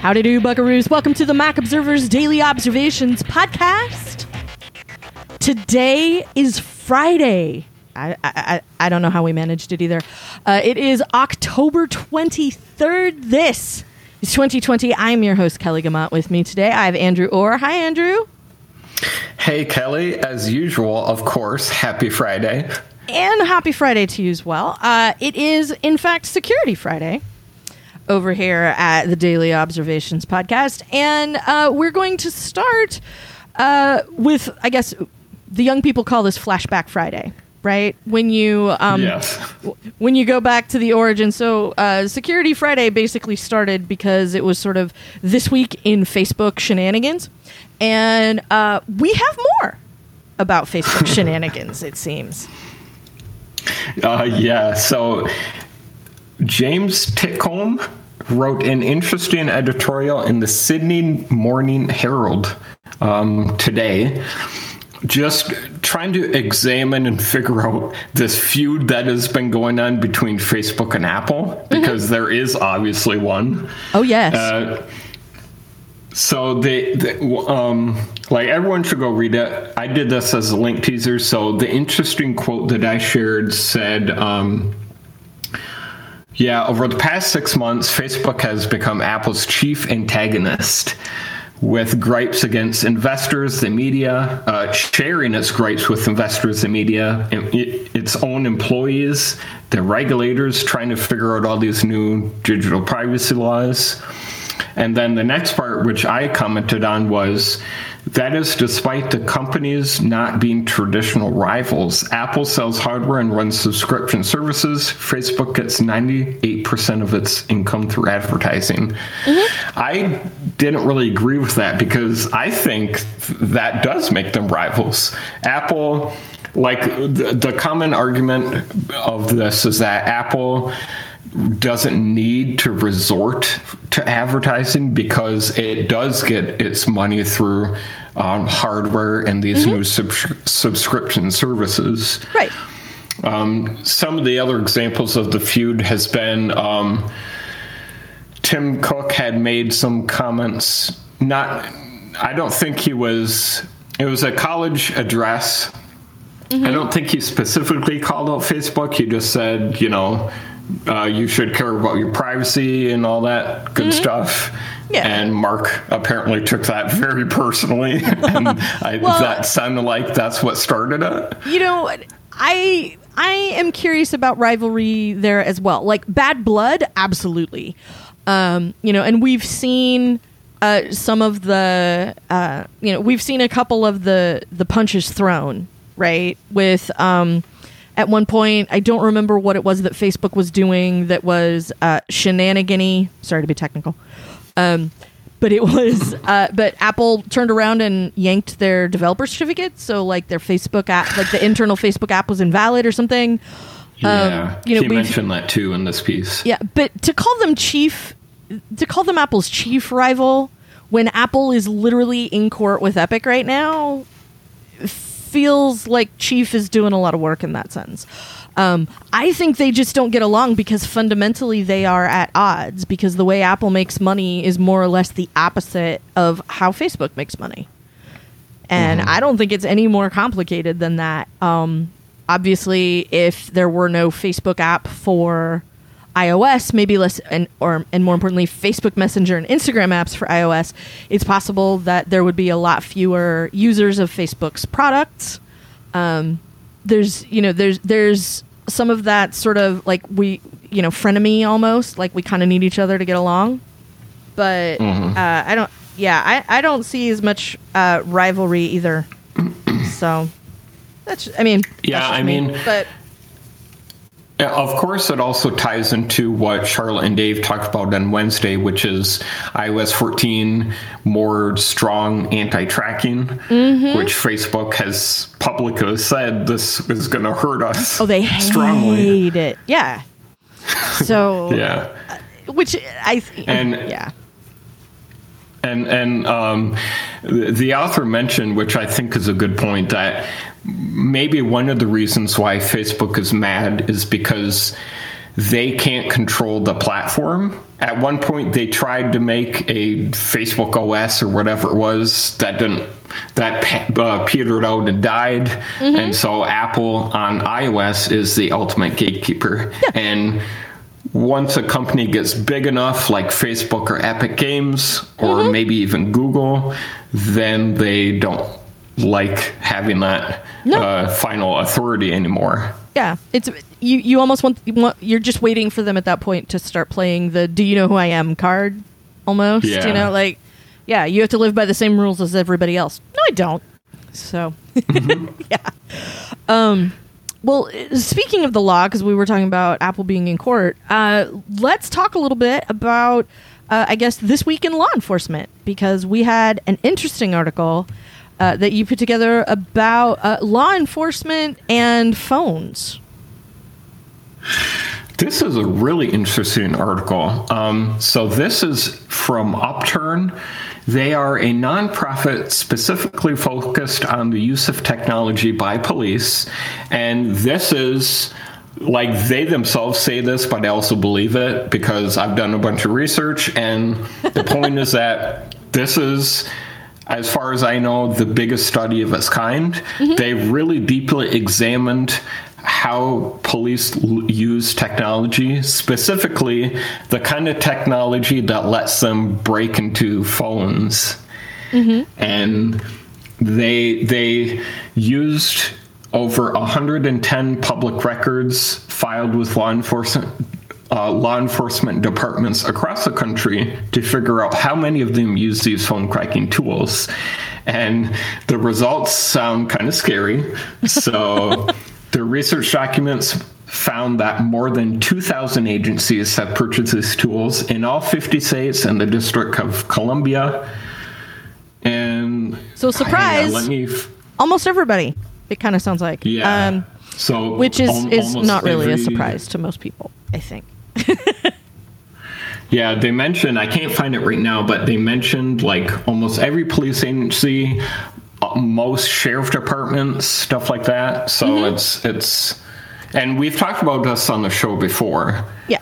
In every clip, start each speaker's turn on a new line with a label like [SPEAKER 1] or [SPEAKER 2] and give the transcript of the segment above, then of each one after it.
[SPEAKER 1] Howdy do, buckaroos. Welcome to the Mac Observer's Daily Observations podcast. Today is Friday. I don't know how we managed it either. It is October 23rd. This is 2020. I'm your host, Kelly Gamont. With me today, I have Andrew Orr. Hi, Andrew.
[SPEAKER 2] Hey, Kelly. As usual, of course, happy Friday.
[SPEAKER 1] And happy Friday to you as well. It is, in fact, Security Friday over here at the Daily Observations podcast. And we're going to start with, I guess, the young people call this Flashback Friday, right? When you
[SPEAKER 2] Yes.
[SPEAKER 1] when you go back to the origin. So Security Friday basically started because it was sort of this week in Facebook shenanigans. And we have more about Facebook shenanigans, it seems.
[SPEAKER 2] So James Titcomb wrote an interesting editorial in the Sydney Morning Herald today, just trying to examine and figure out this feud that has been going on between Facebook and Apple, because there is obviously one.
[SPEAKER 1] Oh, yes.
[SPEAKER 2] So like everyone should go read it. I did this as a link teaser. So the interesting quote that I shared said, over the past 6 months, Facebook has become Apple's chief antagonist, with gripes against investors, the media, sharing its gripes with investors, the media, its own employees, the regulators, trying to figure out all these new digital privacy laws. And then the next part, which I commented on, was that is despite the companies not being traditional rivals. Apple sells hardware and runs subscription services. Facebook gets 98% of its income through advertising. Mm-hmm. I didn't really agree with that, because I think that does make them rivals. Apple, like the common argument of this is that Apple doesn't need to resort to advertising because it does get its money through hardware and these new subscription services.
[SPEAKER 1] Right.
[SPEAKER 2] Some of the other examples of the feud has been Tim Cook had made some comments. I don't think it was a college address. I don't think he specifically called out Facebook. He just said, you should care about your privacy and all that good stuff. Yeah. And Mark apparently took that very personally. And that sounded like that's what started it.
[SPEAKER 1] I am curious about rivalry there as well. Like bad blood, absolutely. And we've seen some of the, we've seen a couple of the punches thrown, right? With, at one point, I don't remember what it was that Facebook was doing that was shenanigan-y. Sorry to be technical. But it was, but Apple turned around and yanked their developer certificate. So like their Facebook app, like the internal Facebook app was invalid or something.
[SPEAKER 2] Yeah, he mentioned that too in this piece.
[SPEAKER 1] Yeah, but to call them Apple's chief rival when Apple is literally in court with Epic right now feels like Chief is doing a lot of work in that sense. I think they just don't get along because fundamentally they are at odds, because the way Apple makes money is more or less the opposite of how Facebook makes money. And I don't think it's any more complicated than that. Obviously, if there were no Facebook app for iOS, maybe less, and more importantly, Facebook Messenger and Instagram apps for iOS, it's possible that there would be a lot fewer users of Facebook's products. There's some of that sort of like frenemy almost, like we kind of need each other to get along. But I don't see as much rivalry either. So that's, but.
[SPEAKER 2] Of course, it also ties into what Charlotte and Dave talked about on Wednesday, which is iOS 14 more strong anti-tracking, which Facebook has publicly said this is going to hurt us.
[SPEAKER 1] Oh, they
[SPEAKER 2] strongly
[SPEAKER 1] hate it. Yeah. So
[SPEAKER 2] yeah,
[SPEAKER 1] which I
[SPEAKER 2] And the author mentioned, which I think is a good point, that maybe one of the reasons why Facebook is mad is because they can't control the platform. At one point, they tried to make a Facebook OS or whatever it was that petered out and died. And so Apple on iOS is the ultimate gatekeeper.
[SPEAKER 1] Yeah.
[SPEAKER 2] And once a company gets big enough, like Facebook or Epic Games, or maybe even Google, then they don't like having that final authority anymore.
[SPEAKER 1] Yeah, it's you almost want you're just waiting for them at that point to start playing the "Do you know who I am" card, almost.
[SPEAKER 2] Yeah.
[SPEAKER 1] You know, like, yeah, you have to live by the same rules as everybody else. No, I don't. So, yeah. Well, speaking of the law, because we were talking about Apple being in court, let's talk a little bit about, I guess, this week in law enforcement, because we had an interesting article that you put together about law enforcement and phones.
[SPEAKER 2] This is a really interesting article. So this is from Upturn. They are a nonprofit specifically focused on the use of technology by police. And this is, like, they themselves say this, but I also believe it because I've done a bunch of research. And the point is that this is, as far as I know, the biggest study of its kind. They really deeply examined how police use technology, specifically the kind of technology that lets them break into phones. And they used over 110 public records filed with law enforcement departments across the country to figure out how many of them use these phone cracking tools. And the results sound kind of scary. So the research documents found that more than 2,000 agencies have purchased these tools in all 50 states and the District of Columbia. And
[SPEAKER 1] so, surprise, almost everybody, it kind of sounds like.
[SPEAKER 2] Yeah. So
[SPEAKER 1] which is not really a surprise to most people, I think.
[SPEAKER 2] Yeah, they mentioned, I can't find it right now, but they mentioned like almost every police agency, most sheriff departments, stuff like that. So it's, and we've talked about this on the show before.
[SPEAKER 1] Yeah.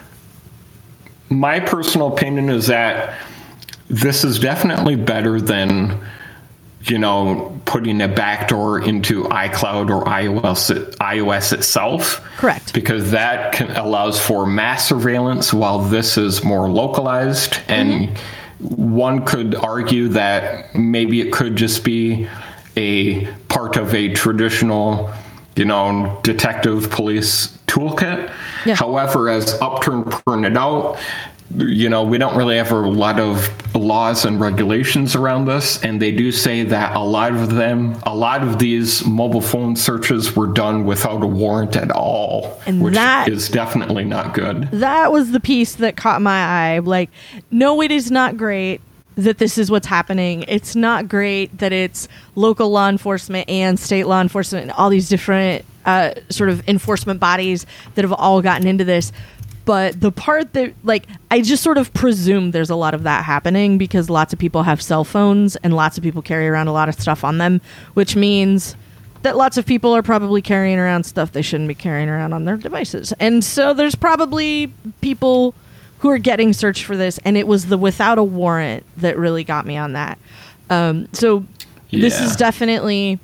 [SPEAKER 2] My personal opinion is that this is definitely better than, you know, putting a backdoor into iCloud or iOS itself.
[SPEAKER 1] Correct.
[SPEAKER 2] Because that allows for mass surveillance while this is more localized. And one could argue that maybe it could just be a part of a traditional, you know, detective police toolkit.
[SPEAKER 1] Yeah.
[SPEAKER 2] However, as Upturn pointed out, you know, we don't really have a lot of laws and regulations around this, and they do say that a lot of these mobile phone searches were done without a warrant at all,
[SPEAKER 1] and
[SPEAKER 2] which
[SPEAKER 1] that
[SPEAKER 2] is definitely not good.
[SPEAKER 1] That was the piece that caught my eye. Like, no, it is not great that this is what's happening. It's not great that it's local law enforcement and state law enforcement and all these different sort of enforcement bodies that have all gotten into this. But the part that, like, I just sort of presume there's a lot of that happening because lots of people have cell phones and lots of people carry around a lot of stuff on them, which means that lots of people are probably carrying around stuff they shouldn't be carrying around on their devices. And so there's probably people who are getting searched for this, and it was the without a warrant that really got me on that. So this is definitely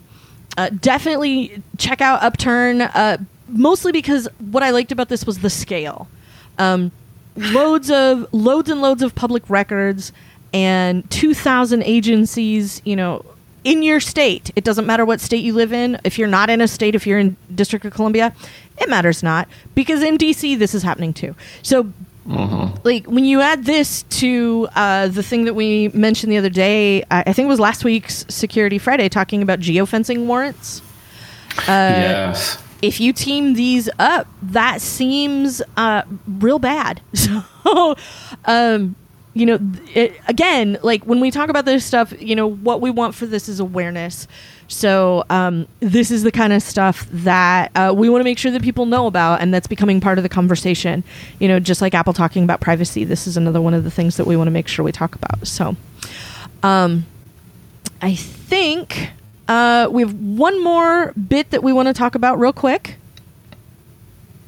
[SPEAKER 1] check out Upturn, mostly because what I liked about this was the scale. Loads and loads of public records and 2,000 agencies, you know, in your state. It doesn't matter what state you live in. If you're not in a state, if you're in District of Columbia, it matters not, because in DC this is happening too. So like when you add this to the thing that we mentioned the other day, I think it was last week's Security Friday, talking about geofencing warrants.
[SPEAKER 2] Yes.
[SPEAKER 1] If you team these up, that seems real bad. So, you know, again, like when we talk about this stuff, you know, what we want for this is awareness. So this is the kind of stuff that we want to make sure that people know about, and that's becoming part of the conversation. You know, just like Apple talking about privacy, this is another one of the things that we want to make sure we talk about. So I think we have one more bit that we want to talk about real quick.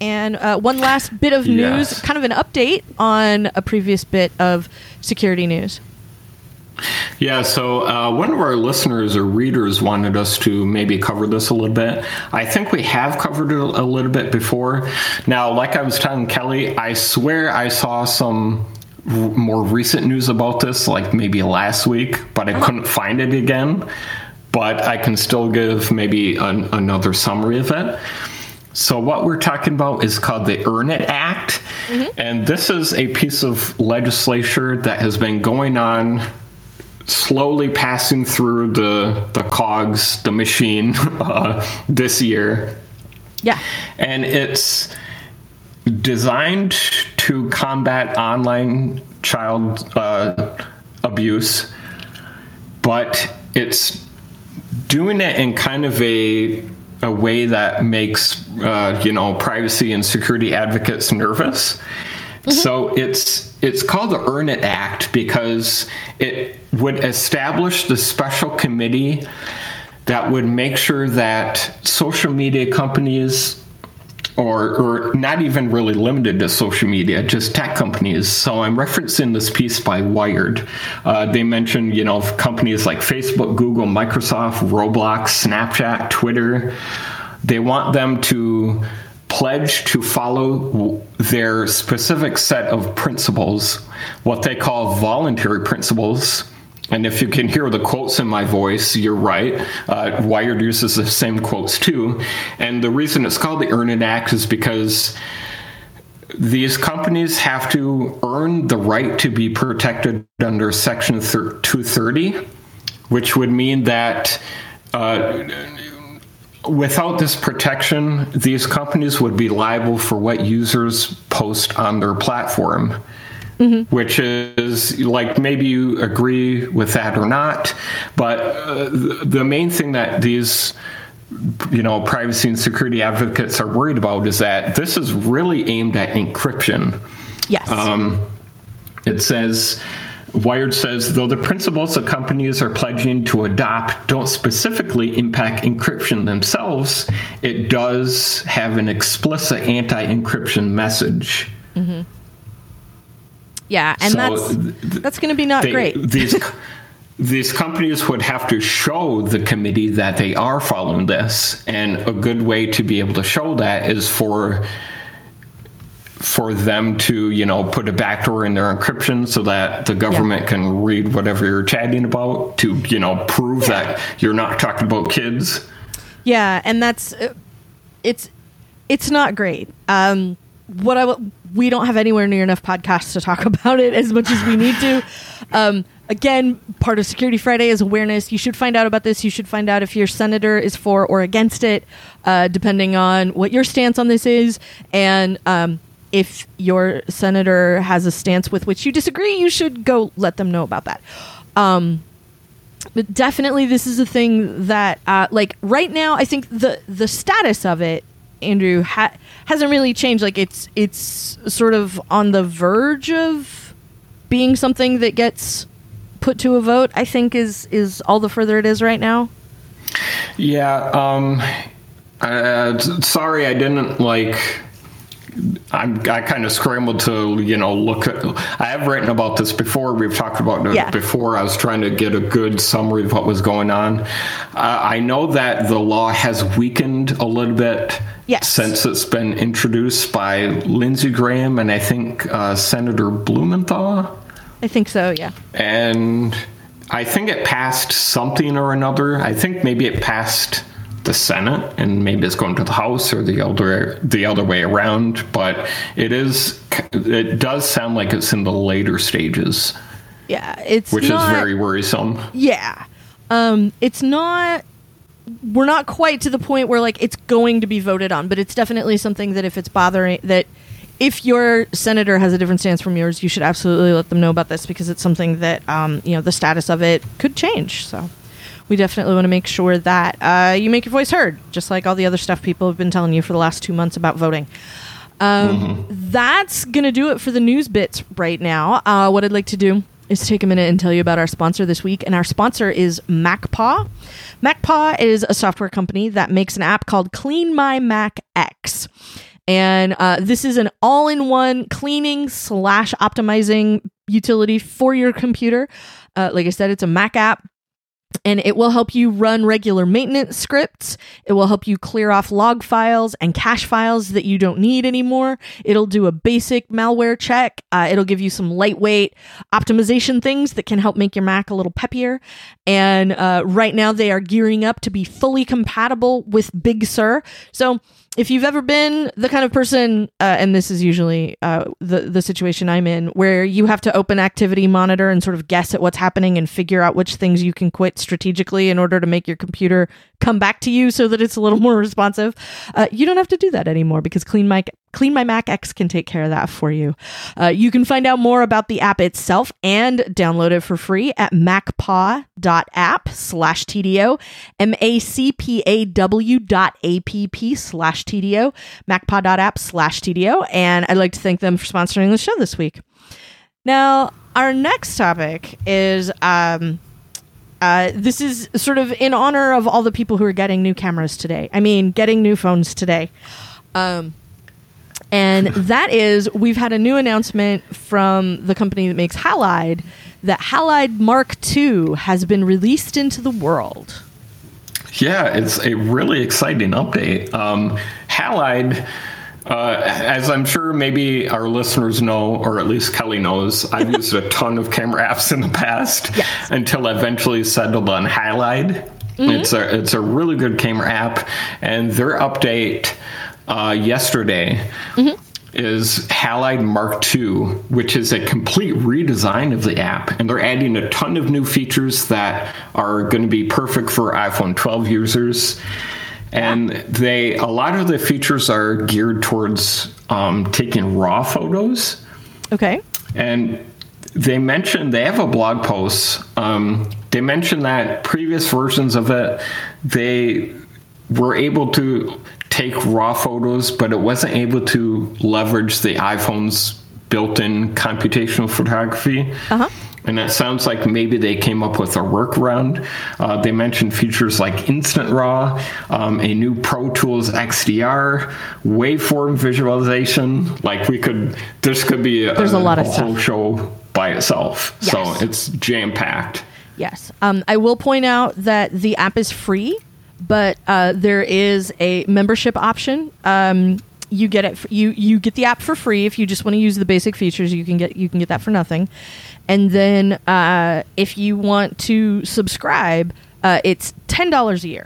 [SPEAKER 1] And one last bit of news, kind of an update on a previous bit of security news.
[SPEAKER 2] Yeah, so one of our listeners or readers wanted us to maybe cover this a little bit. I think we have covered it a little bit before. Now, like I was telling Kelly, I swear I saw some more recent news about this, like maybe last week, but I couldn't find it again. But I can still give maybe another summary of it. So what we're talking about is called the Earn It Act. And this is a piece of legislation that has been going on, slowly passing through the cogs, the machine, this year.
[SPEAKER 1] Yeah.
[SPEAKER 2] And it's designed to combat online child abuse, but it's doing it in kind of a way that makes, privacy and security advocates nervous. So it's called the Earn It Act because it would establish the special committee that would make sure that social media companies, or not even really limited to social media, just tech companies. So I'm referencing this piece by Wired. They mentioned, companies like Facebook, Google, Microsoft, Roblox, Snapchat, Twitter. They want them to pledge to follow their specific set of principles, what they call voluntary principles. And if you can hear the quotes in my voice, you're right. Wired uses the same quotes too. And the reason it's called the Earn It Act is because these companies have to earn the right to be protected under Section 230, which would mean that without this protection, these companies would be liable for what users post on their platform, which is like, maybe you agree with that or not. But the main thing that these, privacy and security advocates are worried about is that this is really aimed at encryption.
[SPEAKER 1] Yes.
[SPEAKER 2] It says, Wired says, though the principles that companies are pledging to adopt don't specifically impact encryption themselves, it does have an explicit anti-encryption message.
[SPEAKER 1] Yeah, and so that's going to be not great.
[SPEAKER 2] These companies would have to show the committee that they are following this, and a good way to be able to show that is for them to, put a backdoor in their encryption so that the government can read whatever you're chatting about to, prove that you're not talking about kids.
[SPEAKER 1] Yeah, and that's it's not great. We don't have anywhere near enough podcasts to talk about it as much as we need to. Again, part of Security Friday is awareness. You should find out about this. You should find out if your senator is for or against it, depending on what your stance on this is. And if your senator has a stance with which you disagree, you should go let them know about that. But definitely, this is a thing that, right now, I think the status of it, Andrew, hasn't really changed. Like, it's sort of on the verge of being something that gets put to a vote, I think is all the further it is right now.
[SPEAKER 2] Yeah. Sorry, I didn't I kind of scrambled to, look at, I have written about this before. We've talked about it before. I was trying to get a good summary of what was going on. I know that the law has weakened a little bit since it's been introduced by Lindsey Graham and I think Senator Blumenthal.
[SPEAKER 1] I think so, yeah.
[SPEAKER 2] And I think it passed something or another. I think maybe it passed the Senate, and maybe it's going to the House or the other way around. But it does sound like it's in the later stages.
[SPEAKER 1] Yeah,
[SPEAKER 2] which is very worrisome.
[SPEAKER 1] Yeah, it's not. We're not quite to the point where it's going to be voted on, but it's definitely something that if your senator has a different stance from yours, you should absolutely let them know about this, because it's something that the status of it could change. So we definitely want to make sure that you make your voice heard, just like all the other stuff people have been telling you for the last 2 months about voting. That's going to do it for the news bits right now. What I'd like to do is take a minute and tell you about our sponsor this week. And our sponsor is MacPaw. MacPaw is a software company that makes an app called Clean My Mac X. And this is an all-in-one cleaning / optimizing utility for your computer. Like I said, it's a Mac app. And it will help you run regular maintenance scripts. It will help you clear off log files and cache files that you don't need anymore. It'll do a basic malware check. It'll give you some lightweight optimization things that can help make your Mac a little peppier. And right now they are gearing up to be fully compatible with Big Sur. So if you've ever been the kind of person, and this is usually the situation I'm in, where you have to open Activity Monitor and sort of guess at what's happening and figure out which things you can quit strategically in order to make your computer come back to you so that it's a little more responsive, you don't have to do that anymore because Clean My Mac X can take care of that for you. You can find out more about the app itself and download it for free at macpaw.app/TDO, macpaw.app/TDO, macpaw.app/TDO. And I'd like to thank them for sponsoring the show this week. Now, our next topic is this is sort of in honor of all the people who are getting new cameras today. I mean, getting new phones today. And that is, we've had a new announcement from the company that makes Halide that Halide Mark II has been released into the world.
[SPEAKER 2] Yeah, it's a really exciting update. Halide, as I'm sure maybe our listeners know, or at least Kelly knows, I've used a ton of camera apps in the past until I eventually settled on Halide. Mm-hmm. It's a really good camera app, and their update yesterday is Halide Mark II, which is a complete redesign of the app, and they're adding a ton of new features that are going to be perfect for iPhone 12 users. And a lot of the features are geared towards taking raw photos.
[SPEAKER 1] Okay.
[SPEAKER 2] And they have a blog post. They mentioned that previous versions of it, they were able to take raw photos, but it wasn't able to leverage the iPhone's built-in computational photography. Uh-huh. And it sounds like maybe they came up with a workaround. They mentioned features like Instant RAW, a new Pro Tools XDR, waveform visualization. Like this could be a
[SPEAKER 1] lot of
[SPEAKER 2] whole
[SPEAKER 1] stuff.
[SPEAKER 2] Show by itself. Yes. So it's jam-packed.
[SPEAKER 1] Yes. I will point out that the app is free, but there is a membership option. You get it. You get the app for free if you just want to use the basic features. You can get that for nothing. And then if you want to subscribe, it's $10 a year.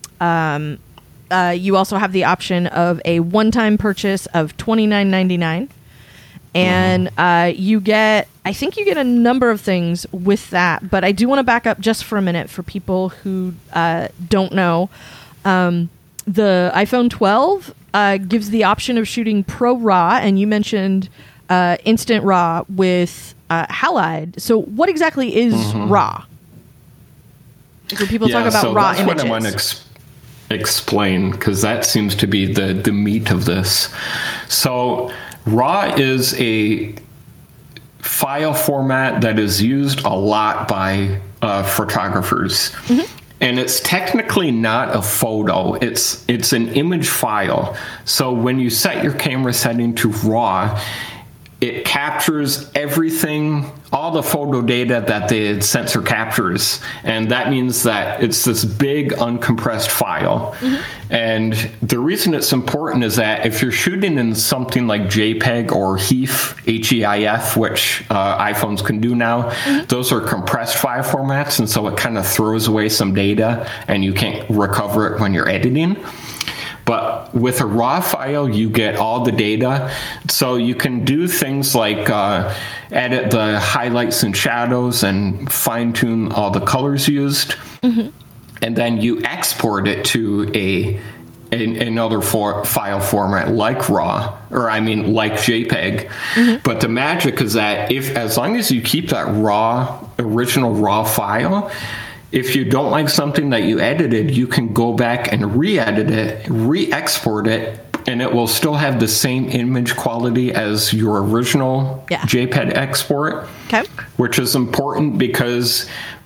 [SPEAKER 1] You also have the option of a one-time purchase of $29.99. And you get a number of things with that. But I do want to back up just for a minute for people who don't know. The iPhone 12 gives the option of shooting Pro RAW, and you mentioned Instant RAW with Halide. So what exactly is RAW? When people talk about raw images.
[SPEAKER 2] That's what I want to explain, because that seems to be the meat of this. So RAW is a file format that is used a lot by photographers. Mm-hmm. And it's technically not a photo. It's an image file. So when you set your camera setting to RAW, it captures everything, all the photo data that the sensor captures. And that means that it's this big uncompressed file. Mm-hmm. And the reason it's important is that if you're shooting in something like JPEG or HEIF, H-E-I-F, which iPhones can do now, those are compressed file formats. And so it kind of throws away some data and you can't recover it when you're editing. But with a RAW file, you get all the data. So you can do things like edit the highlights and shadows and fine-tune all the colors used. Mm-hmm. And then you export it to another file format like RAW, like JPEG. Mm-hmm. But the magic is that as long as you keep that original RAW file, if you don't like something that you edited, you can go back and re-edit it, re-export it, and it will still have the same image quality as your original JPEG export. Okay. Which is important because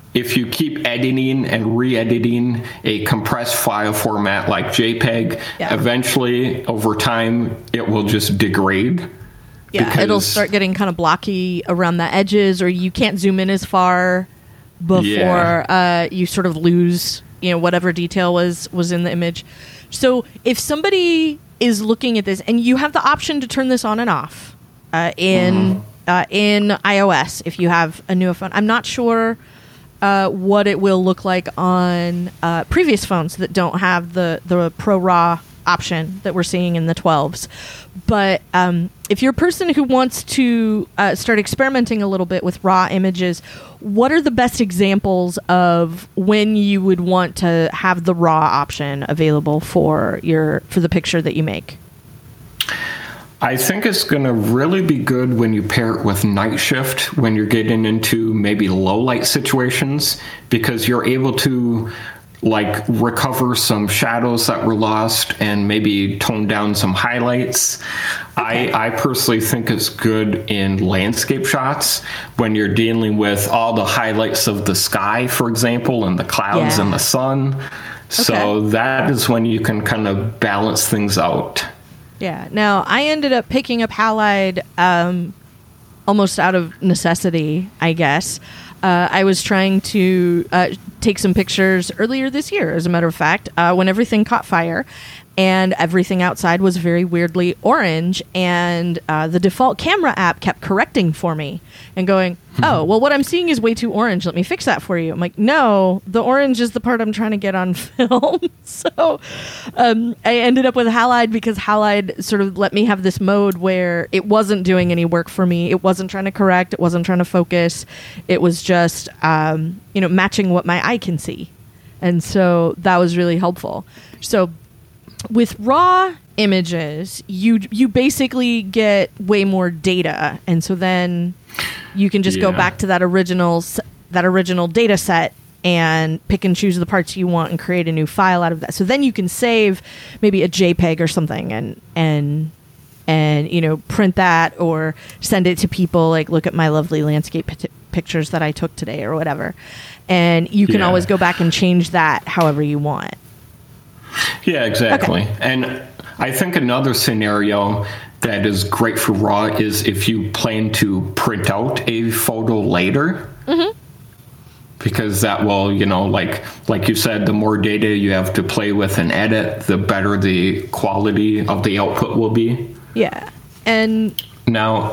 [SPEAKER 2] if you keep editing and re-editing a compressed file format like JPEG, eventually over time it will just degrade.
[SPEAKER 1] Yeah, it'll start getting kind of blocky around the edges, or you can't zoom in as far before you sort of lose, whatever detail was in the image. So if somebody is looking at this, and you have the option to turn this on and off in iOS if you have a newer phone. I'm not sure what it will look like on previous phones that don't have the Pro RAW option that we're seeing in the 12s. But if you're a person who wants to start experimenting a little bit with raw images, what are the best examples of when you would want to have the raw option available for the picture that you make?
[SPEAKER 2] I think it's going to really be good when you pair it with night shift, when you're getting into maybe low light situations, because you're able to recover some shadows that were lost and maybe tone down some highlights. Okay. I personally think it's good in landscape shots when you're dealing with all the highlights of the sky, for example, and the clouds and the sun. Okay. So that is when you can kind of balance things out.
[SPEAKER 1] Yeah. Now, I ended up picking up Halide almost out of necessity, I guess. I was trying to take some pictures earlier this year, as a matter of fact, when everything caught fire and everything outside was very weirdly orange, and the default camera app kept correcting for me and going, oh, well, what I'm seeing is way too orange. Let me fix that for you. I'm like, no, the orange is the part I'm trying to get on film. So I ended up with Halide because Halide sort of let me have this mode where it wasn't doing any work for me. It wasn't trying to correct. It wasn't trying to focus. It was just, matching what my eye can see. And so that was really helpful. So with raw images, you basically get way more data, and so then you can just go back to that original data set and pick and choose the parts you want and create a new file out of that. So then you can save maybe a JPEG or something and print that or send it to people, like, look at my lovely landscape pictures that I took today or whatever. And you can always go back and change that however you want.
[SPEAKER 2] Yeah, exactly. Okay. And I think another scenario that is great for RAW is if you plan to print out a photo later. Mm-hmm. Because that will, like you said, the more data you have to play with and edit, the better the quality of the output will be.
[SPEAKER 1] Yeah. And
[SPEAKER 2] now,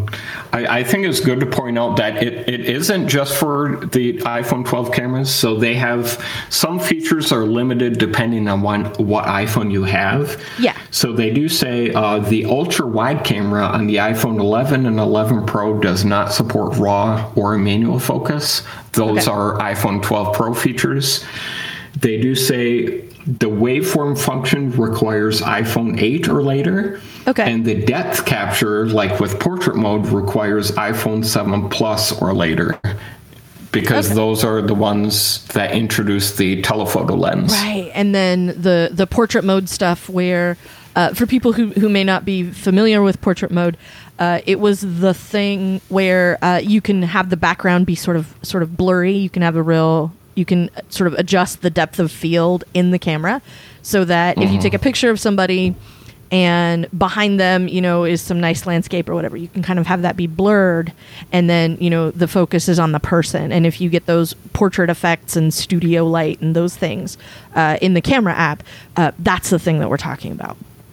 [SPEAKER 2] I think it's good to point out that it isn't just for the iPhone 12 cameras. So they have some features are limited depending on what iPhone you have.
[SPEAKER 1] Yeah.
[SPEAKER 2] So they do say the ultra wide camera on the iPhone 11 and 11 Pro does not support RAW or manual focus. Those are iPhone 12 Pro features. They do say the waveform function requires iPhone 8 or later. Okay. And the depth capture, like with portrait mode, requires iPhone 7 Plus or later. Because those are the ones that introduce the telephoto lens.
[SPEAKER 1] Right. And then the portrait mode stuff where, for people who may not be familiar with portrait mode, it was the thing where you can have the background be sort of blurry. You can have you can sort of adjust the depth of field in the camera so that if you take a picture of somebody and behind them, is some nice landscape or whatever, you can kind of have that be blurred, and then, the focus is on the person. And if you get those portrait effects and studio light and those things in the camera app, that's the thing that we're talking about.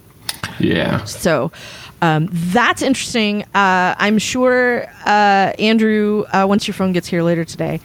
[SPEAKER 2] Yeah.
[SPEAKER 1] So that's interesting. I'm sure, Andrew, once your phone gets here later today,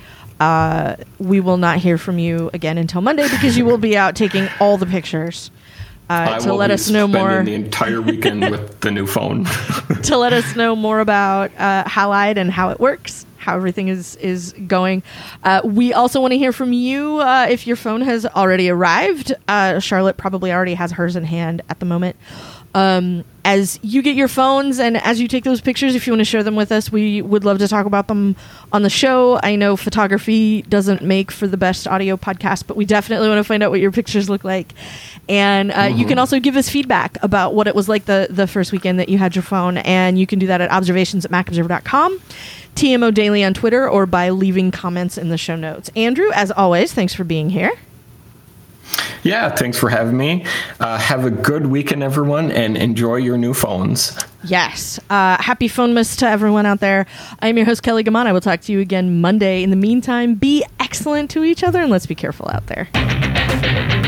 [SPEAKER 1] we will not hear from you again until Monday because you will be out taking all the pictures. To let us know more.
[SPEAKER 2] The entire weekend with the new phone.
[SPEAKER 1] To let us know more about Halide and how it works, how everything is going. We also want to hear from you if your phone has already arrived. Charlotte probably already has hers in hand at the moment. As you get your phones and as you take those pictures, if you want to share them with us, we would love to talk about them on the show. I know photography doesn't make for the best audio podcast, but we definitely want to find out what your pictures look like. And you can also give us feedback about what it was like the first weekend that you had your phone. And you can do that at observations@macobserver.com, TMO Daily on Twitter, or by leaving comments in the show notes. Andrew, as always, thanks for being here.
[SPEAKER 2] Yeah, thanks for having me. Have a good weekend, everyone, and enjoy your new phones.
[SPEAKER 1] Yes. Happy Phonemas to everyone out there. I'm your host, Kelly Gaman. I will talk to you again Monday. In the meantime, be excellent to each other, and let's be careful out there.